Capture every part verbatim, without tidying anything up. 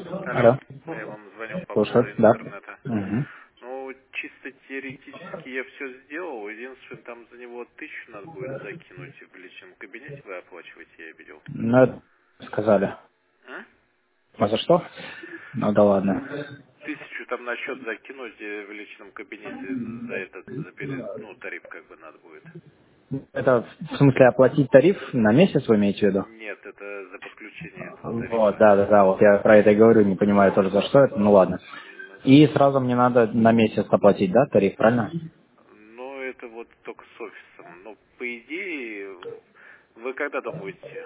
Алло, Алло, я вам звонил по слушаю, поводу да. интернета. Угу. Ну, чисто теоретически я все сделал. Единственное, там за него тысячу надо будет закинуть в личном кабинете. Вы оплачиваете, я видел. Ну, это сказали. А? А за что? Ну да ладно. Тысячу там на счет закинуть э, в личном кабинете за этот, за пере- ну, тариф как бы надо будет. Это в смысле оплатить тариф на месяц вы имеете в виду? Нет, это за подключение этого Вот, тарифа. да, да, да, вот я про это и говорю, не понимаю тоже за что это, ну ладно. М, И сразу мне надо на месяц оплатить, да, тариф, правильно? Ну, это вот только с офисом. Но, по идее, вы когда дома будете?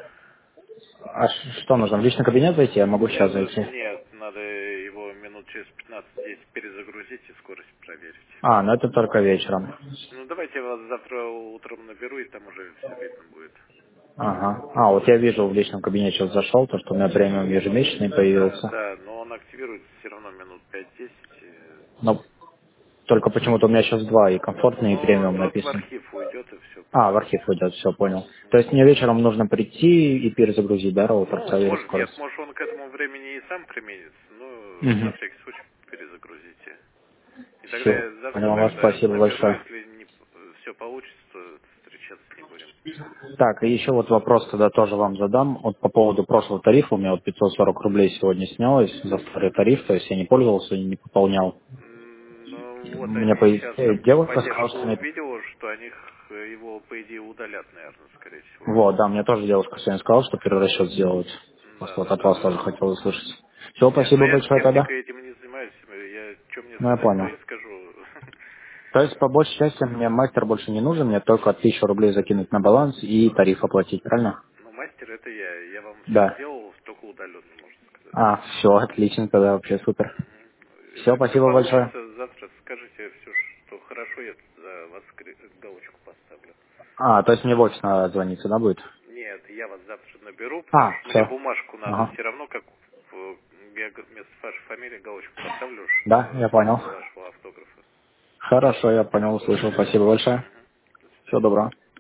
А ш- что нужно, в личный кабинет зайти? Я могу сейчас Нет, за- зайти. нет, надо его минут через пятнадцать-десять перезагрузить и скорость проверить. А, ну это только вечером. Ну, давайте я вас завтра утром наберу, и там уже все видно будет. Ага. А, вот я вижу в личном кабинете сейчас зашел, то, что у меня премиум ежемесячный Да, появился. да, но он активируется все равно минут пять-десять. э, Но только почему-то у меня сейчас два, и комфортный, и Но премиум тот в написан. архив уйдет, и все А, в будет. архив уйдет, все, понял. То есть мне вечером нужно прийти и перезагрузить, да, роутер, Ну, проверить может, нет, скорость? может, он к этому времени и сам применится, но на Угу. всякий случай перезагрузите. И тогда Все, я завтра понял вас, тогда спасибо наберу, большое. если не все получится, то встречаться не будем. Так, и еще вот вопрос тогда тоже вам задам. Вот по поводу прошлого тарифа, у меня вот пятьсот сорок рублей сегодня снялось за старый тариф, то есть я не пользовался и не пополнял. М, Ну вот Мне они по сейчас, я девушка сказала, поддержку что мне... увидел, что они х- его, по идее, удалят, наверное, скорее всего. Вот, да, мне тоже девушка сегодня сказала, что перерасчет сделают. Да, Просто вот да, от да, вас да. тоже хотел услышать. Все, Нет, ну спасибо я с большое тогда. техникой этим не занимаюсь. Я, что мне Ну, я сказать, то понял. и скажу. То есть, по большей части, мне мастер больше не нужен, мне только тысячу рублей закинуть на баланс и тариф оплатить, правильно? Ну, мастер это я. Я вам все Да. сделал, только удаленно, можно сказать. А, все, отлично, тогда вообще супер. Мгм. Все, Если все спасибо большое. получится, завтра скажите все, что хорошо, я за вас кре- галочку поставлю. А, то есть мне в офис надо звониться, да, будет? Нет, я вас завтра наберу, потому А, что мне все. бумажку надо Ага. все равно, как в, я г- вместо вашей фамилии галочку поставлю, Да, что я понял. требую вашего автографа. Хорошо, я понял, услышал. Спасибо большое. Мгм. До Всего свидания. доброго.